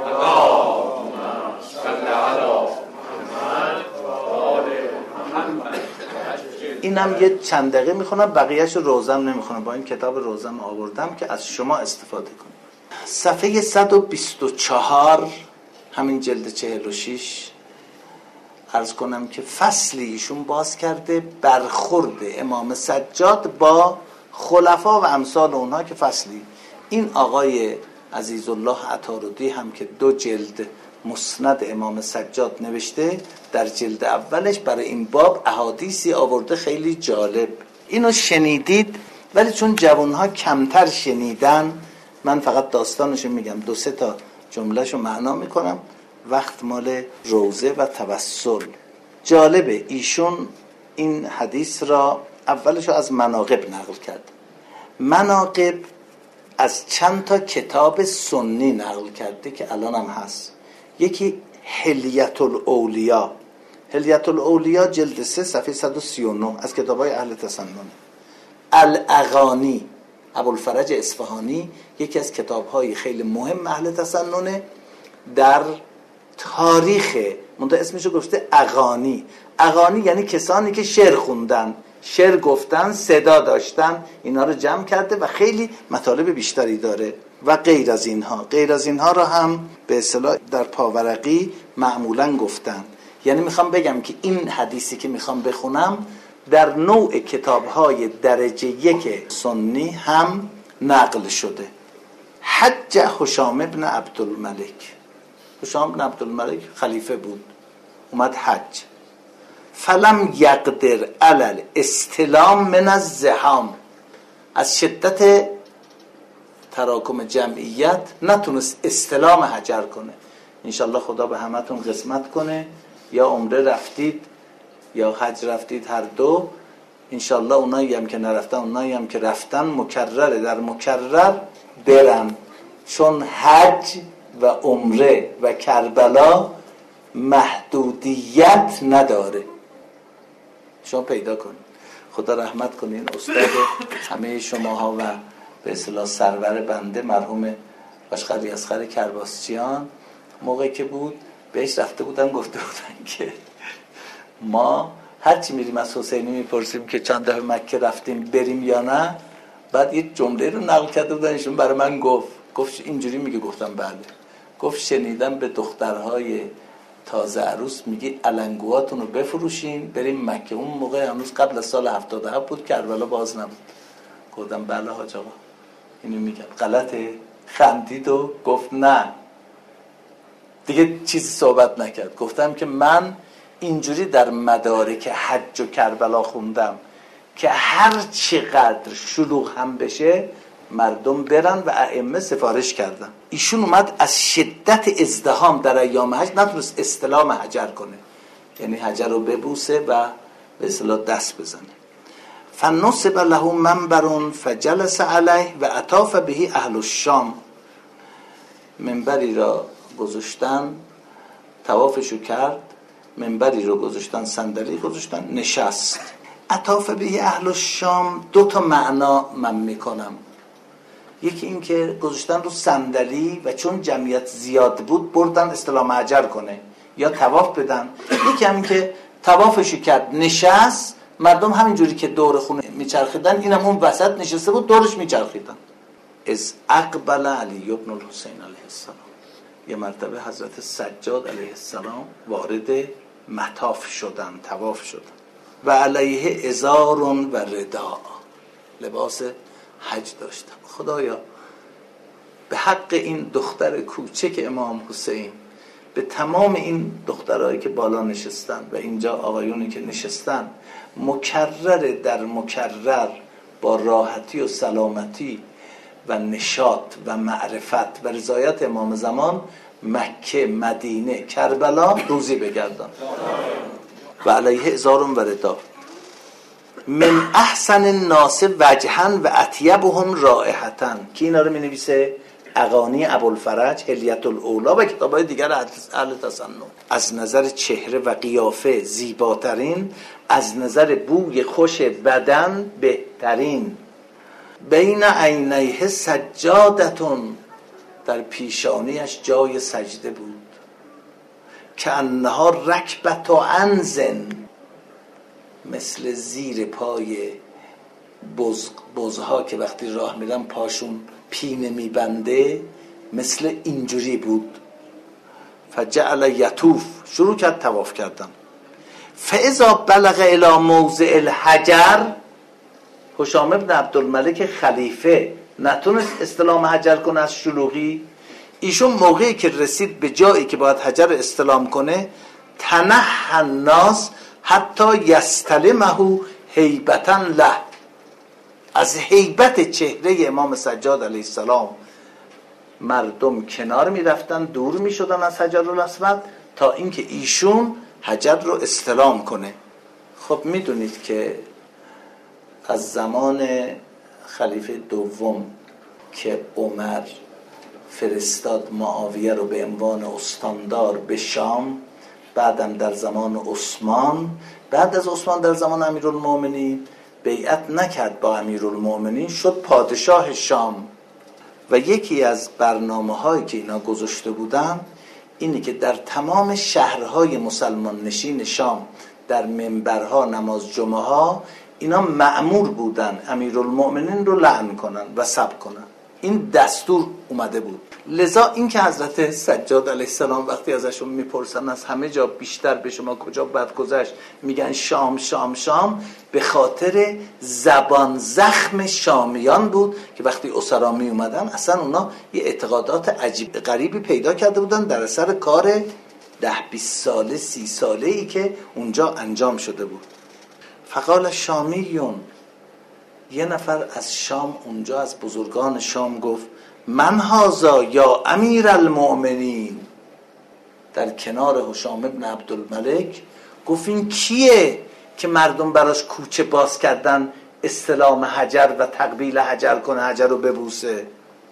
اینم یه چند دقیقه میخونم، بقیهش رو روزم نمیخونم، با این کتاب روزم آوردم که از شما استفاده کنید. صفحه صد و بیست و چهار همین جلد چهل و شش عرض کنم که فصلی ایشون باز کرده برخورد امام سجاد با خلفا و امثال اونها، که فصلی این آقای عزیزالله عطاردی هم که دو جلد مسند امام سجاد نوشته، در جلد اولش برای این باب احادیثی آورده خیلی جالب. اینو شنیدید ولی چون جوانها کمتر شنیدن من فقط داستانشو میگم، دو سه تا جملهشو معنا میکنم، وقت مال روزه و توسل. جالبه ایشون این حدیث را اولشو از مناقب نقل کرد. مناقب از چند تا کتاب سنی نقل کرده که الان هم هست. یکی حلیت الاولیا، حلیت الاولیا جلد سه صفحه صد و سی و نه از کتابای اهل تسنن. الاغانی ابوالفرج اصفهانی یکی از کتابهای خیلی مهم اهل تسننه، در تاریخ منتها اسمشو گفته اغانی. اغانی یعنی کسانی که شعر خوندن، شعر گفتن، صدا داشتن، اینا رو جمع کرده و خیلی مطالب بیشتری داره. و غیر از اینها غیر از اینها رو هم به اصطلاح در پاورقی معمولا گفتن. یعنی میخوام بگم که این حدیثی که میخوام بخونم در نوع کتاب‌های درجه یک سنی هم نقل شده. حج هشام ابن عبدالملک، هشام ابن عبدالملک خلیفه بود، اومد حج. فلم یقدر علل استلام من الزحام، از شدت تراکم جمعیت نتونست استلام حجر کنه. انشالله خدا به همتون قسمت کنه، یا عمره رفتید یا حج رفتید، هر دو انشالله. اونایی هم که نرفتن، اونایی هم که رفتن، مکرره در مکرر برن، چون حج و عمره و کربلا محدودیت نداره. شما پیدا کنید. خدا رحمت کنه این استاد همه شماها و به اصطلاح سرور بنده مرحوم باشقری اصغر کرباسچیان، موقعی که بود بهش رفته بودن گفته بودن که ما هرچی میریم از حسینی میپرسیم که چند دفعه مکه رفتیم بریم یا نه، بعد یه جمله رو نقل کرده بودن ایشون برای من گفت گفت اینجوری میگه، گفتم بله، گفت شنیدم به دخترهای تازه عروس میگی علنگوهاتون رو بفروشین بریم مکه. اون موقع هنوز قبل از سال هفتاد و هفت بود، کربلا باز نبود. گفتم بله حاج آقا اینو میگم. غلطه؟ خندید و گفت نه دیگه، چیزی صحبت نکرد. گفتم که من اینجوری در مدارک حج و کربلا خوندم که هر چقدر شلوغ هم بشه مردم برن و ائمه سفارش کردن. ایشون اومد از شدت ازدحام در ایام حج نتونست استلام حجر کنه، یعنی حجر رو ببوسه و به اصطلاح دست بزنه. فنصب له منبر فجلس علیه و اطاف به اهل الشام. منبری را گذاشتن، طوافشو کرد، منبری رو گذاشتن، صندلی گذاشتن، نشست. اطاف به اهل الشام دو تا معنا من میکنم. یکی این که گذاشتن رو صندلی و چون جمعیت زیاد بود بردن استلام حجر کنه یا طواف بدن. یکی همین که طوافشو کرد نشست، مردم همینجوری که دور خونه میچرخیدن اینم اون وسط نشسته بود دورش میچرخیدن. از اقبل علی ابن الحسین علیه السلام، یه مرتبه حضرت سجاد علیه السلام وارد مطاف شدن، طواف شدن و علیه ازار و رداء، لباس حج داشتن. خدایا به حق این دختر کوچک امام حسین، به تمام این دخترایی که بالا نشستن و اینجا آقایونی که نشستن، مکرر در مکرر با راحتی و سلامتی و نشاط و معرفت و رضایت امام زمان مکه، مدینه، کربلا روزی بگردان. و علیه ازار و رداء من احسن الناس وجها و اطیبهم رائحة. کی اینا رو می نویسه؟ اغانی ابوالفرج، حلیة الاولی و کتابای دیگر اهل تصنع. از نظر چهره و قیافه زیباترین، از نظر بوی خوش بدن بهترین. بین عینیه سجادتون، در پیشانیش جای سجده بود. که انها رکبت و انزن، مثل زیر پای بز بزها که وقتی راه میرن پاشون پینه میبنده، مثل اینجوری بود. فجعل یطوف، شروع کرد طواف کردن. فاذا بلغ الی موضع الحجر، هشام بن عبدالملک خلیفه نتونست استلام حجر کنه از شلوغی. ایشون موقعی که رسید به جایی که باید حجر استلام کنه، تنحى الناس حتی یستلمه هیبتا له، از هیبت چهره امام سجاد علیه السلام مردم کنار می رفتن، دور می شدن از حجر الاسود تا اینکه ایشون حجر رو استلام کنه. خب می دونید که از زمان خلیفه دوم که عمر فرستاد معاویه رو به عنوان استاندار به شام، بعدم در زمان عثمان، بعد از عثمان در زمان امیرالمومنین بیعت نکرد با امیرالمومنین، شد پادشاه شام. و یکی از برنامه هایی که اینا گذاشته بودن اینه که در تمام شهرهای مسلمان نشین شام در منبرها نماز جمعه ها اینا مأمور بودن امیرالمومنین رو لعن کنن و سب کنن. این دستور اومده بود. لذا این که حضرت سجاد علیه السلام وقتی ازشون میپرسن از همه جا بیشتر به شما کجا بد گذشت، میگن شام شام شام، به خاطر زبان زخم شامیان بود که وقتی اسرا می اومدن اصلا اونا یه اعتقادات عجیب غریبی پیدا کرده بودن در اثر کار ده بیست ساله سی ساله ای که اونجا انجام شده بود. فقال شامیون، یه نفر از شام اونجا از بزرگان شام گفت من هذا یا امیر المؤمنین، در کنار هشام بن عبدالملک گفت این کیه که مردم براش کوچه باز کردن استلام حجر و تقبیل حجر کنه، حجر رو ببوسه.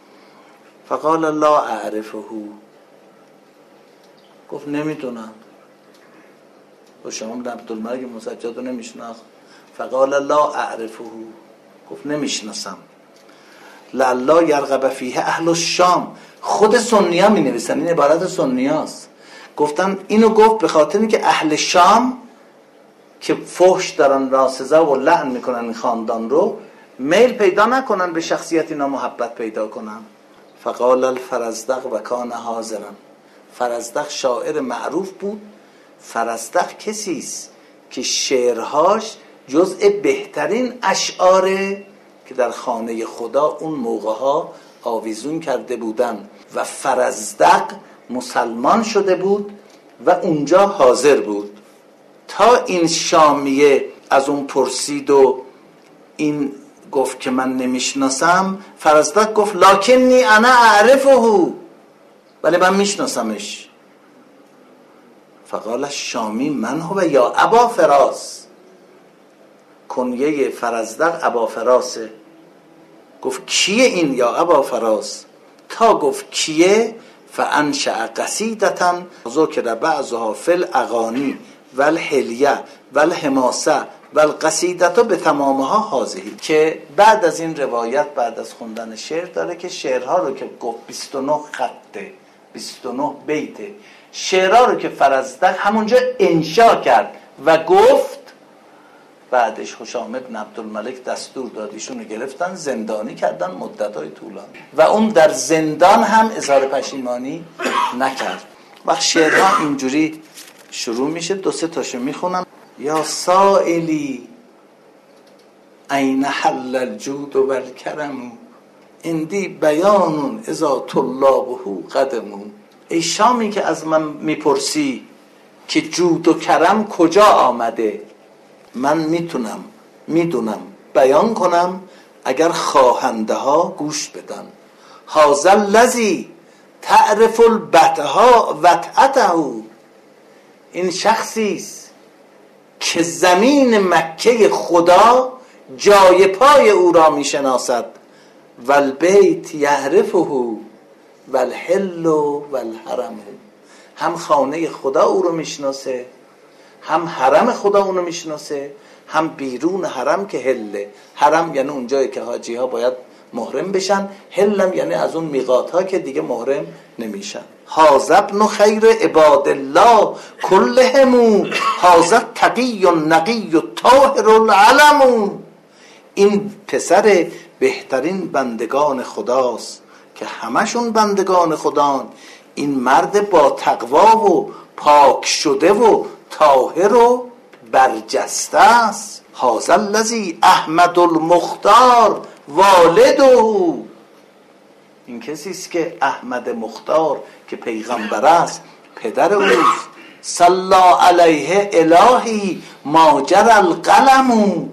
فقال لا اعرفه، گفت نمیدونم هشام بن عبدالملک مسجد رو نمیشناخت. فقال لا اعرفه، گفت نمیشناسم. لالا یرغب فیه اهل الشام، خود سنی ها می نویسن، این عبارت سنی هاست. گفتن اینو گفت به خاطر اینکه اهل شام که فحش دارن راسزا و لعن میکنن این خاندان رو، میل پیدا نکنن به شخصیت اینا، محبت پیدا کنن. فقال الفرزدق و کان حاضرا، فرزدق شاعر معروف بود. فرزدق کسیست که شعرهاش جزء بهترین اشعاره که در خانه خدا اون موقع ها آویزون کرده بودن و فرزدق مسلمان شده بود و اونجا حاضر بود. تا این شامیه از اون پرسید و این گفت که من نمیشناسم، فرزدق گفت لکنی انا اعرفه، ولی من میشناسمش. فقال شامی من هو یا ابا فراس، کنیه فرزدق ابا فراسه. گفت کیه این یا ابا فراس؟ تا گفت کیه، فانشأ قصیدة ذکر بعضها فی الاغانی والحلیه والحماسه والقصیدة به تمامها هذه، که بعد از این روایت، بعد از خوندن شعر داره که شعرها رو که گفت بیست و نه خطه، بیست و نه بیته، شعرها رو که فرزدق همونجا انشا کرد و گفت، بعدش هشام بن عبدالملک دستور داد ایشون رو گرفتن زندانی کردن مدت‌های طولانی و اون در زندان هم اظهار پشیمانی نکرد. وقت شعرها اینجوری شروع میشه، دو سه تاشو میخونم. یا سائلی این حل الجود و الکرم، اندی بیانون اذا طلابه قدمون. ای شامی که از من میپرسی که جود و کرم کجا آمده، من میتونم میدونم بیان کنم اگر خواهنده ها گوش بدن. هذا الذی تعرف البتها وطأته، این شخصی است که زمین مکه خدا جای پای او را میشناسد. والبیت یعرفه والحل والحرم، هم خانه خدا او رو میشناسه، هم حرم خدا اونو میشناسه، هم بیرون حرم که حله. حرم یعنی اونجایی که حاجی ها باید محرم بشن، حلم یعنی از اون میقات ها که دیگه محرم نمیشن. هذا ابن خیر عباد الله كلهم، هذا التقی النقی الطاهر العلم. این پسر بهترین بندگان خداست که همشون بندگان خدان. این مرد با تقوا و پاک شده و طاهر و برجسته است. هذا الذی احمد المختار والده، این کسی است که احمد مختار که پیغمبر است پدر اوست. صلی علیه الهی ماجر القلم،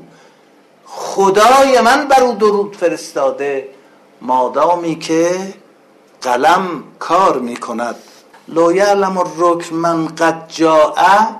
خدای من بر او درود فرستاده مادامی که قلم کار میکند. لا یعلم الرکن من قد جاء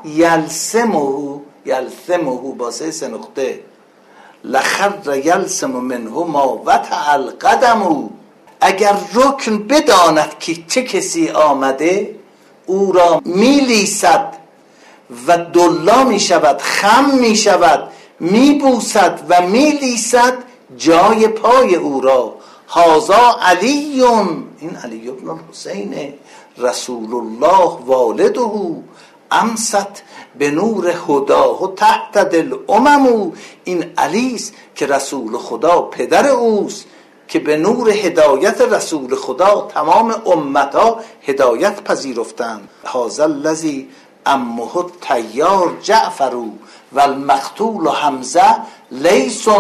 یلسمه، یلسمه با سه نقطه، لخر یلسم منه ما وطأ القدم. اگر رکن بداند که چه کسی آمده، او را میلیسد و دلا میشود، خم میشود، میبوسد و میلیسد جای پای او را. هذا علی، این علی ابن الحسین رسول الله والده، امست به نور هداه تحت دل اممو. این علی است که رسول خدا پدر اوست که به نور هدایت رسول خدا تمام امتا هدایت پذیرفتند. هذا الذی امه الطیار جعفر و المقتول حمزه لیس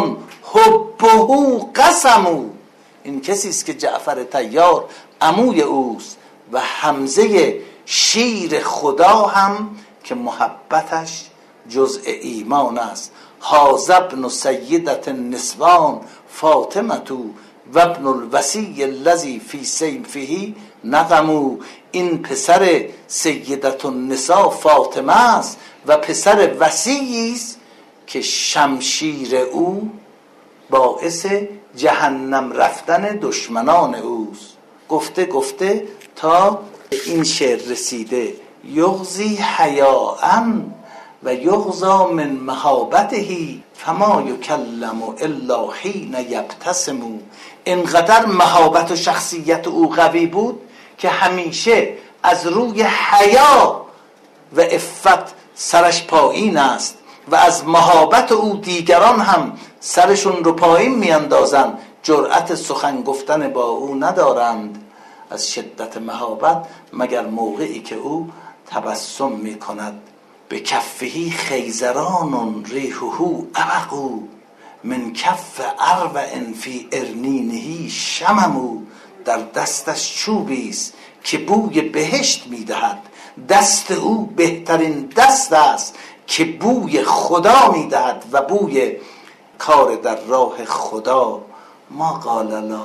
حبه قسم. این کسی است که جعفر طیار عموی اوست و حمزه شیر خدا هم که محبتش جزء ایمان است. هذا ابن سیدة النسوان فاطمه و ابن الوصی الذی فی سیفه نغم. این پسر سیدة النساء فاطمه است و پسر وصی است که شمشیر او باعث جهنم رفتن دشمنان اوست. گفته گفته تا این شعر رسیده. یغزی حیاءً و یغزا من مهابته فما یکلم الا حین یبتسم. اینقدر مهابت و شخصیت او قوی بود که همیشه از روی حیا و عفت سرش پایین است و از مهابت او دیگران هم سرشون رو پایین میاندازند، جرأت سخن گفتن با او ندارند از شدت مهابت، مگر موقعی که او تبسم میکند. به کفهی خیزران ریحه ابقو من کف اروع فی ارنینه شممو. در دستش چوبی است که بوی بهشت میدهد، دست او بهترین دست است که بوی خدا میدهد و بوی کار در راه خدا. ما قال لا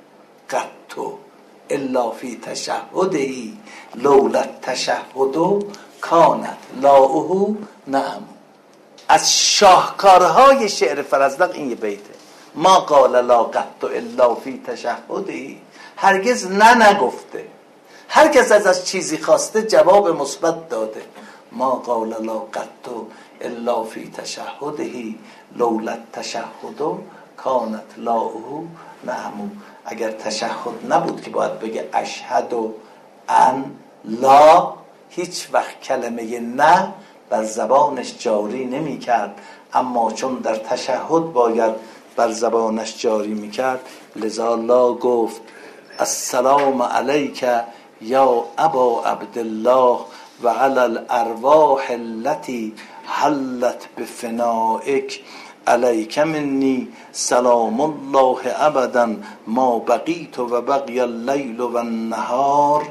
قط الا فی تشهده لولا التشهد کانت لاؤه نعم. از شاهکارهای شعر فرزدق این یه بیته. ما قال لا قط الا فی تشهده، هرگز نه نگفته، هرگز از از چیزی خواسته جواب مثبت داده. ما قال لا قط الا فی تشهده لولا التشهد کانت لاؤه نعم. اگر تشهد نبود که باید بگه اشهد ان لا، هیچ وقت کلمه نه بر زبانش جاری نمی کرد، اما چون در تشهد باید بر زبانش جاری می کرد، لذا لا گفت السلام علیک یا ابا عبدالله و علی الارواح التي حلت بفنائک علیک منی سلام الله ابدا ما بقیت و بقی اللیل و النهار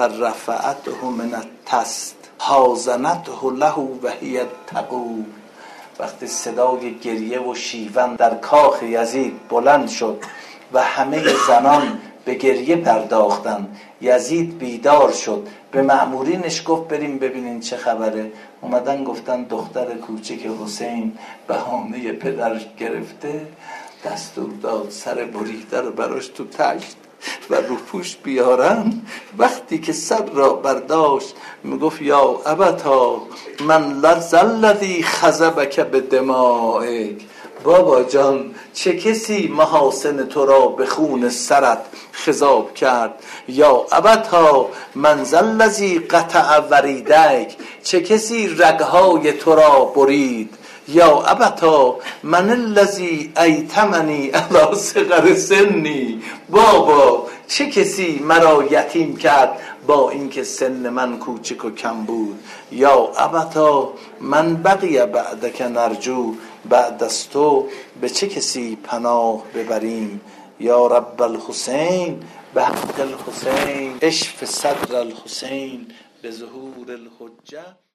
فرفعته من التست حازنته له و هی تقول. وقتی صدای گریه و شیون در کاخ یزید بلند شد و همه زنان به گریه پرداختن، یزید بیدار شد، به مأمورینش گفت بریم ببینین چه خبره. اومدن گفتن دختر کوچک حسین بهانه پدرش گرفته، دستور داد سر بریده رو براش تو تشت و رو پوش بیارن. وقتی که سر را برداشت میگفت یا ابتا من لذی خضبک به دمائک. بابا جان چه کسی محاسن تو را به خون سرت خضاب کرد؟ یا ابتا من ذلذی قطع وریدک، چه کسی رگهای تو را برید؟ یا ابتا من الذی ایتمنی علی صغر سنی، بابا چه کسی مرا یتیم کرد با اینکه سن من کوچک و کم بود؟ یا ابتا من بقی بعدک نرجو، بعد از تو به چه کسی پناه ببریم؟ یا رب الحسین به حق الحسین اشف صدر الحسین به ظهور الحجه.